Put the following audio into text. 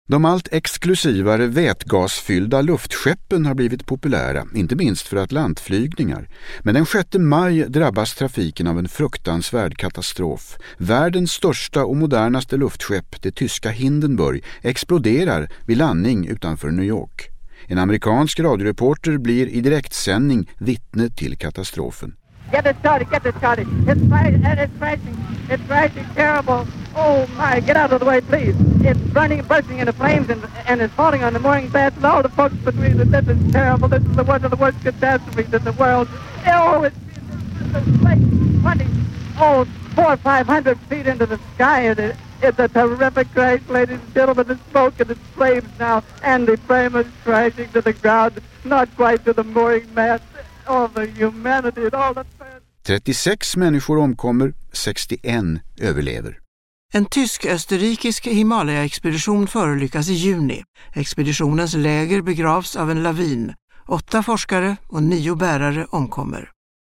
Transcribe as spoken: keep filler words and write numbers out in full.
De allt exklusivare vätgasfyllda luftskeppen har blivit populära, inte minst för atlantflygningar. Men den sjätte maj drabbas trafiken av en fruktansvärd katastrof. Världens största och modernaste luftskepp, det tyska Hindenburg, exploderar vid landning utanför New York. En amerikansk radioreporter blir i direktsändning vittne till katastrofen. Get it started, get it started. It's crashing, it's crashing, it's crashing terrible. Oh my, get out of the way, please. It's burning, bursting into flames and, and it's falling on the mooring mast and all the folks between it. This is terrible. This is the one of the worst catastrophes in the world. Oh, it's, it's, it's like twenty, oh, four or five hundred feet into the sky. And it, it's a terrific crash, ladies and gentlemen. The smoke and the flames now, and the frame is crashing to the ground, not quite to the mooring mast. All the humanity and all the... trettiosex människor omkommer, sextioen överlever. En tysk-österrikisk Himalaya-expedition förolyckas i juni. Expeditionens läger begravs av en lavin. Åtta forskare och nio bärare omkommer.